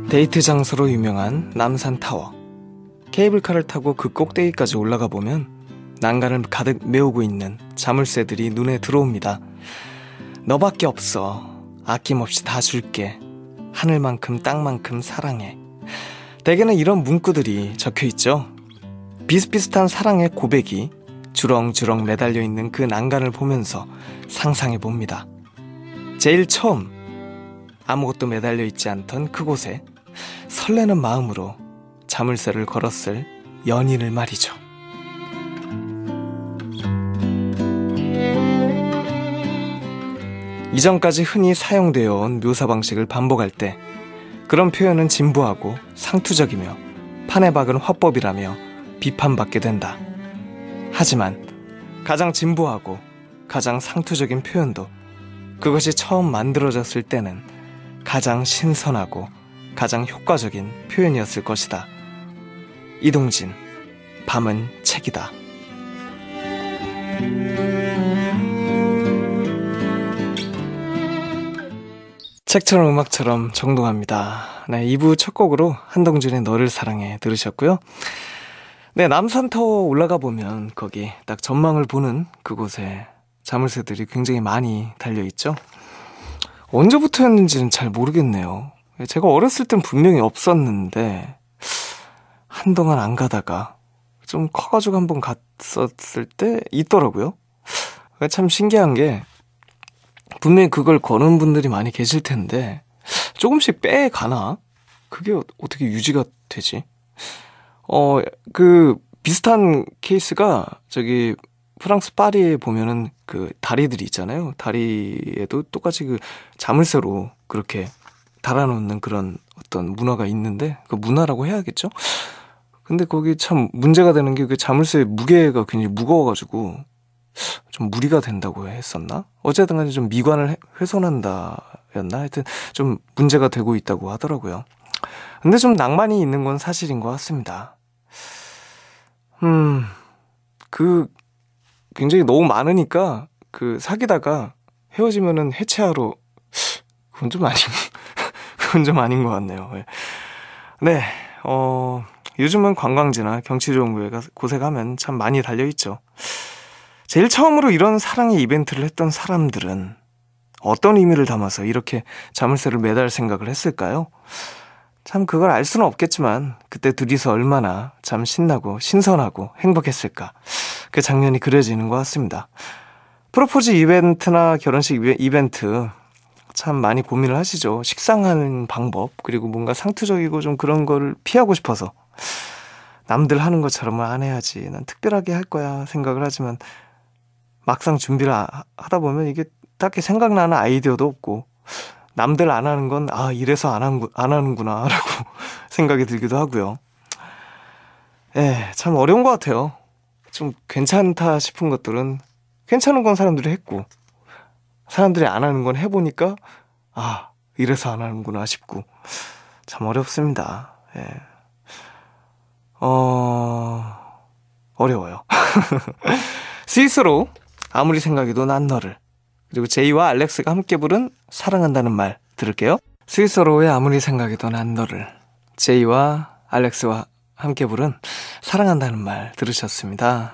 데이트 장소로 유명한 남산타워. 케이블카를 타고 그 꼭대기까지 올라가 보면 난간을 가득 메우고 있는 자물쇠들이 눈에 들어옵니다. 너밖에 없어. 아낌없이 다 줄게. 하늘만큼 땅만큼 사랑해. 대개는 이런 문구들이 적혀있죠. 비슷비슷한 사랑의 고백이 주렁주렁 매달려 있는 그 난간을 보면서 상상해봅니다. 제일 처음 아무것도 매달려 있지 않던 그곳에 설레는 마음으로 자물쇠를 걸었을 연인을 말이죠. 이전까지 흔히 사용되어 온 묘사 방식을 반복할 때 그런 표현은 진부하고 상투적이며 판에 박은 화법이라며 비판받게 된다. 하지만 가장 진부하고 가장 상투적인 표현도 그것이 처음 만들어졌을 때는 가장 신선하고 가장 효과적인 표현이었을 것이다. 이동진, 밤은 책이다. 책처럼 음악처럼 정동합니다. 네, 2부 첫 곡으로 한동준의 너를 사랑해 들으셨고요. 네, 남산타워 올라가 보면 거기 딱 전망을 보는 그곳에 자물쇠들이 굉장히 많이 달려있죠. 언제부터였는지는 잘 모르겠네요. 제가 어렸을 땐 분명히 없었는데 한동안 안 가다가 좀 커가지고 한번 갔었을 때 있더라고요. 참 신기한 게 분명히 그걸 거는 분들이 많이 계실 텐데 조금씩 빼가나? 그게 어떻게 유지가 되지? 그 비슷한 케이스가 저기 프랑스 파리에 보면은 그 다리들이 있잖아요. 다리에도 똑같이 그 자물쇠로 그렇게 달아놓는 그런 어떤 문화가 있는데 그 문화라고 해야겠죠? 근데 거기 참 문제가 되는 게 그 자물쇠 무게가 굉장히 무거워가지고 좀 무리가 된다고 했었나? 어쨌든 간에 좀 미관을 훼손한다였나? 하여튼 좀 문제가 되고 있다고 하더라고요. 근데 좀 낭만이 있는 건 사실인 것 같습니다. 그 굉장히 너무 많으니까 그 사귀다가 헤어지면은 해체하러 그건 좀 아닌 것 같네요. 네, 요즘은 관광지나 경치 좋은 곳에 가면 참 많이 달려있죠. 제일 처음으로 이런 사랑의 이벤트를 했던 사람들은 어떤 의미를 담아서 이렇게 자물쇠를 매달 생각을 했을까요? 참 그걸 알 수는 없겠지만 그때 둘이서 얼마나 참 신나고 신선하고 행복했을까. 그 장면이 그려지는 것 같습니다. 프로포즈 이벤트나 결혼식 이벤트 참 많이 고민을 하시죠. 식상하는 방법, 그리고 뭔가 상투적이고 좀 그런 거를 피하고 싶어서 남들 하는 것처럼은 안 해야지, 난 특별하게 할 거야 생각을 하지만 막상 준비를 하다 보면 이게 딱히 생각나는 아이디어도 없고 남들 안 하는 건 이래서 안 하는구나 라고 생각이 들기도 하고요. 참 어려운 것 같아요. 좀 괜찮다 싶은 것들은 괜찮은 건 사람들이 했고 사람들이 안 하는 건 해보니까 이래서 안 하는구나 싶고 참 어렵습니다. 어려워요. 스위스로 아무리 생각해도 난 너를, 그리고 제이와 알렉스가 함께 부른 사랑한다는 말 들을게요. 스위스로의 아무리 생각해도 난 너를, 제이와 알렉스와 함께 부른 사랑한다는 말 들으셨습니다.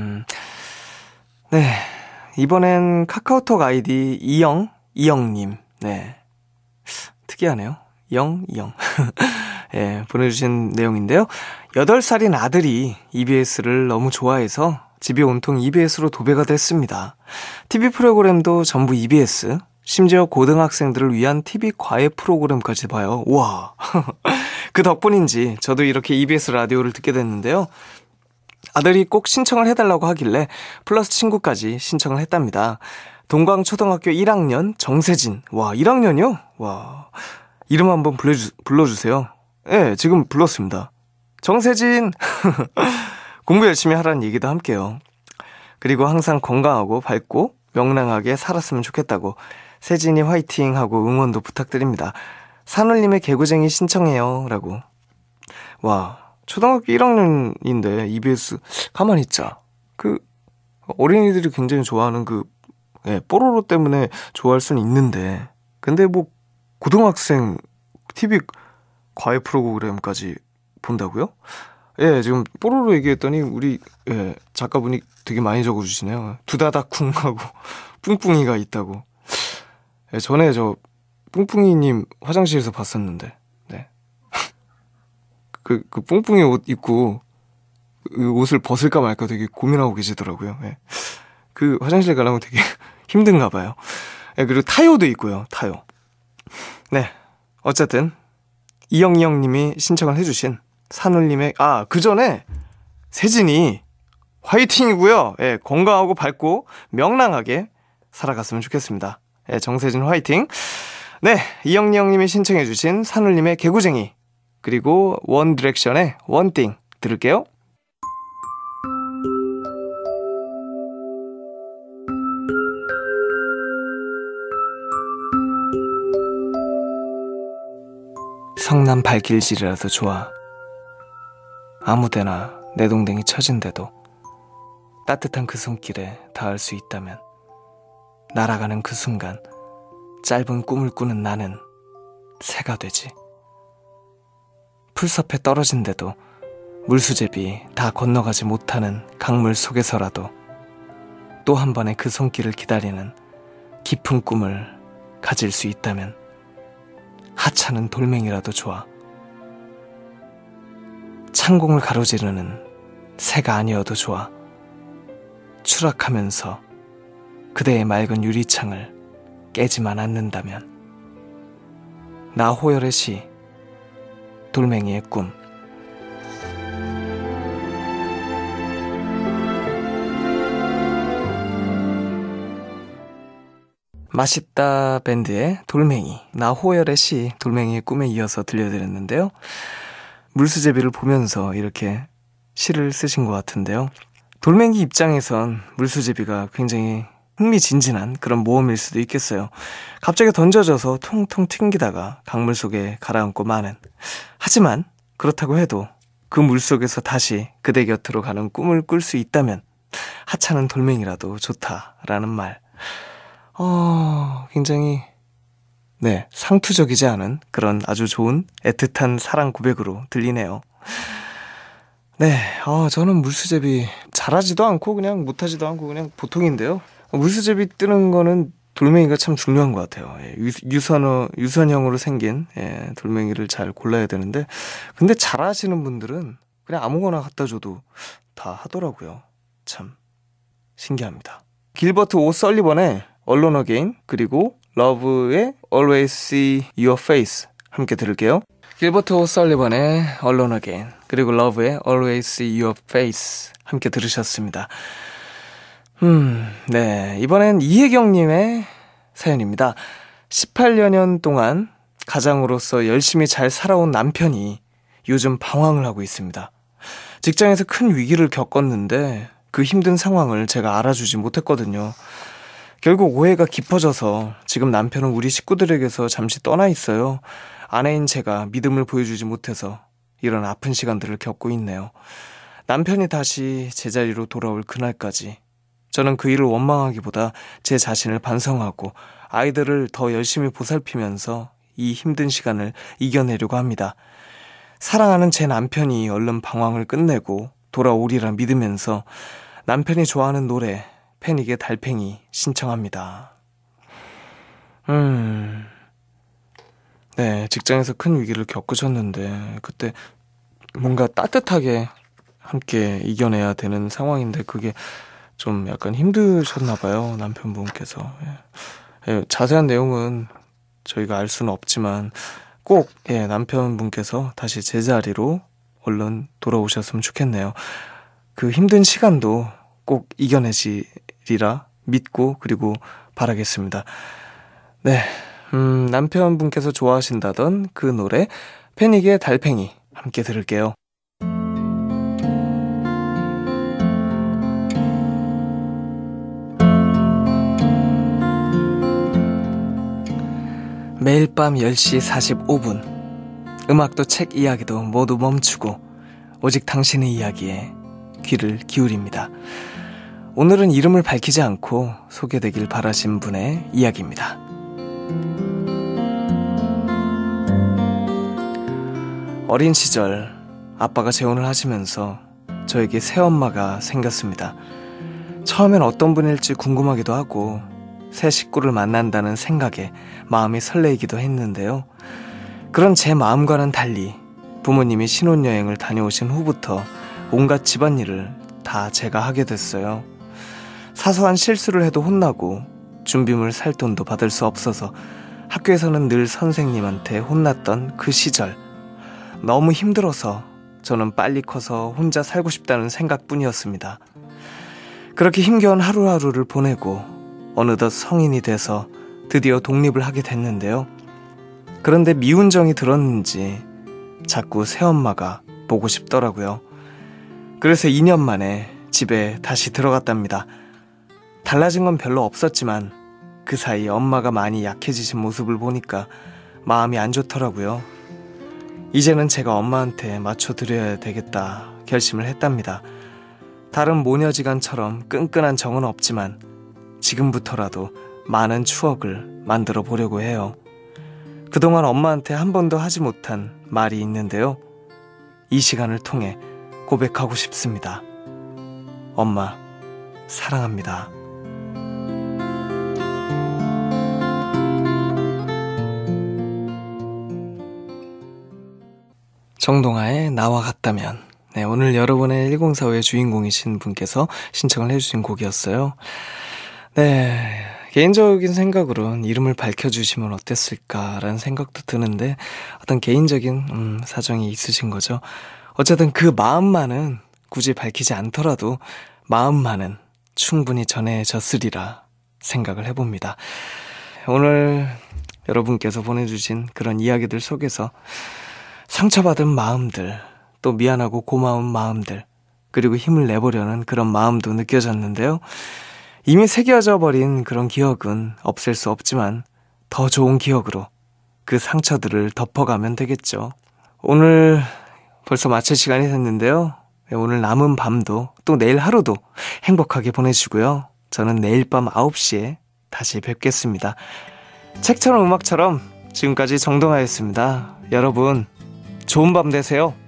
네, 이번엔 카카오톡 아이디 이영님. 네, 특이하네요. 이영. 보내주신 내용인데요. 8살인 아들이 EBS를 너무 좋아해서 집이 온통 EBS로 도배가 됐습니다. TV 프로그램도 전부 EBS, 심지어 고등학생들을 위한 TV 과외 프로그램까지 봐요. 우와. 그 덕분인지 저도 이렇게 EBS 라디오를 듣게 됐는데요. 아들이 꼭 신청을 해달라고 하길래 플러스 친구까지 신청을 했답니다. 동광초등학교 1학년 정세진. 와, 1학년이요? 와, 이름 한번 불러주세요. 네, 지금 불렀습니다. 정세진. 공부 열심히 하라는 얘기도 함께요. 그리고 항상 건강하고 밝고 명랑하게 살았으면 좋겠다고 세진이 화이팅 하고 응원도 부탁드립니다. 산울님의 개구쟁이 신청해요 라고. 와, 초등학교 1학년인데 EBS 가만히 있자. 그 어린이들이 굉장히 좋아하는 그 뽀로로 때문에 좋아할 수는 있는데, 근데 뭐 고등학생 TV 과외 프로그램까지 본다고요? 예, 지금 뽀로로 얘기했더니 우리 작가분이 되게 많이 적어주시네요. 두다다쿵 하고 뿡뿡이가 있다고. 예, 전에 저 뿡뿡이님 화장실에서 봤었는데, 네. 그 뿡뿡이 옷 입고 그 옷을 벗을까 말까 되게 고민하고 계시더라고요. 예. 그 화장실 가려면 되게 힘든가 봐요. 예, 그리고 타요도 있고요, 타요. 네. 어쨌든 이영님이 신청을 해주신 산울님의 그 전에 세진이 화이팅이고요. 예, 건강하고 밝고 명랑하게 살아갔으면 좋겠습니다. 예, 정세진 화이팅. 네, 이영님이 신청해주신 산울님의 개구쟁이 그리고 원디렉션의 원띵 들을게요. 성남 발길질이라도 좋아. 아무데나 내 동댕이 처진데도 따뜻한 그 손길에 닿을 수 있다면 날아가는 그 순간 짧은 꿈을 꾸는 나는 새가 되지. 풀숲에 떨어진데도 물수제비 다 건너가지 못하는 강물 속에서라도 또 한 번의 그 손길을 기다리는 깊은 꿈을 가질 수 있다면 하찮은 돌멩이라도 좋아. 창공을 가로지르는 새가 아니어도 좋아. 추락하면서 그대의 맑은 유리창을 깨지만 않는다면 나호열의 시 돌멩이의 꿈. 맛있다 밴드의 돌멩이, 나호열의 시 돌멩이의 꿈에 이어서 들려드렸는데요. 물수제비를 보면서 이렇게 시를 쓰신 것 같은데요. 돌멩이 입장에선 물수제비가 굉장히 흥미진진한 그런 모험일 수도 있겠어요. 갑자기 던져져서 통통 튕기다가 강물 속에 가라앉고 마는. 하지만 그렇다고 해도 그 물속에서 다시 그대 곁으로 가는 꿈을 꿀 수 있다면 하찮은 돌멩이라도 좋다라는 말. 굉장히 상투적이지 않은 그런 아주 좋은 애틋한 사랑 고백으로 들리네요. 네, 저는 물수제비 잘하지도 않고 그냥 못하지도 않고 그냥 보통인데요. 물수제비 뜨는 거는 돌멩이가 참 중요한 것 같아요. 유선형으로 생긴 돌멩이를 잘 골라야 되는데, 근데 잘하시는 분들은 그냥 아무거나 갖다 줘도 다 하더라고요. 참 신기합니다. 길버트 오 설리번의 Alone Again 그리고 러브의 Always See Your Face 함께 들을게요. 길버트 오 설리번의 Alone Again 그리고 러브의 Always See Your Face 함께 들으셨습니다. 네, 이번엔 이혜경님의 사연입니다. 18년 동안 가장으로서 열심히 잘 살아온 남편이 요즘 방황을 하고 있습니다. 직장에서 큰 위기를 겪었는데 그 힘든 상황을 제가 알아주지 못했거든요. 결국 오해가 깊어져서 지금 남편은 우리 식구들에게서 잠시 떠나 있어요. 아내인 제가 믿음을 보여주지 못해서 이런 아픈 시간들을 겪고 있네요. 남편이 다시 제자리로 돌아올 그날까지 저는 그 일을 원망하기보다 제 자신을 반성하고 아이들을 더 열심히 보살피면서 이 힘든 시간을 이겨내려고 합니다. 사랑하는 제 남편이 얼른 방황을 끝내고 돌아오리라 믿으면서 남편이 좋아하는 노래 패닉의 달팽이 신청합니다. 네, 직장에서 큰 위기를 겪으셨는데 그때 뭔가 따뜻하게 함께 이겨내야 되는 상황인데 그게 좀 약간 힘드셨나 봐요, 남편분께서. 자세한 내용은 저희가 알 수는 없지만 꼭 남편분께서 다시 제자리로 얼른 돌아오셨으면 좋겠네요. 그 힘든 시간도 꼭 이겨내시리라 믿고 그리고 바라겠습니다. 네, 남편분께서 좋아하신다던 그 노래 패닉의 달팽이 함께 들을게요. 매일 밤 10시 45분 음악도 책 이야기도 모두 멈추고 오직 당신의 이야기에 귀를 기울입니다. 오늘은 이름을 밝히지 않고 소개되길 바라신 분의 이야기입니다. 어린 시절 아빠가 재혼을 하시면서 저에게 새엄마가 생겼습니다. 처음엔 어떤 분일지 궁금하기도 하고 새 식구를 만난다는 생각에 마음이 설레이기도 했는데요. 그런 제 마음과는 달리 부모님이 신혼여행을 다녀오신 후부터 온갖 집안일을 다 제가 하게 됐어요. 사소한 실수를 해도 혼나고 준비물 살 돈도 받을 수 없어서 학교에서는 늘 선생님한테 혼났던 그 시절. 너무 힘들어서 저는 빨리 커서 혼자 살고 싶다는 생각뿐이었습니다. 그렇게 힘겨운 하루하루를 보내고 어느덧 성인이 돼서 드디어 독립을 하게 됐는데요. 그런데 미운 정이 들었는지 자꾸 새엄마가 보고 싶더라고요. 그래서 2년 만에 집에 다시 들어갔답니다. 달라진 건 별로 없었지만 그 사이 엄마가 많이 약해지신 모습을 보니까 마음이 안 좋더라고요. 이제는 제가 엄마한테 맞춰드려야 되겠다 결심을 했답니다. 다른 모녀지간처럼 끈끈한 정은 없지만 지금부터라도 많은 추억을 만들어 보려고 해요. 그동안 엄마한테 한 번도 하지 못한 말이 있는데요. 이 시간을 통해 고백하고 싶습니다. 엄마, 사랑합니다. 정동아의 나와 같다면. 네, 오늘 여러분의 1045의 주인공이신 분께서 신청을 해주신 곡이었어요. 네, 개인적인 생각으로는 이름을 밝혀주시면 어땠을까라는 생각도 드는데 어떤 개인적인 사정이 있으신 거죠. 어쨌든 그 마음만은 굳이 밝히지 않더라도 마음만은 충분히 전해졌으리라 생각을 해봅니다. 오늘 여러분께서 보내주신 그런 이야기들 속에서 상처받은 마음들, 또 미안하고 고마운 마음들, 그리고 힘을 내보려는 그런 마음도 느껴졌는데요. 이미 새겨져 버린 그런 기억은 없앨 수 없지만 더 좋은 기억으로 그 상처들을 덮어가면 되겠죠. 오늘 벌써 마칠 시간이 됐는데요. 오늘 남은 밤도 또 내일 하루도 행복하게 보내시고요. 저는 내일 밤 9시에 다시 뵙겠습니다. 책처럼 음악처럼 지금까지 정동아였습니다. 여러분, 좋은 밤 되세요.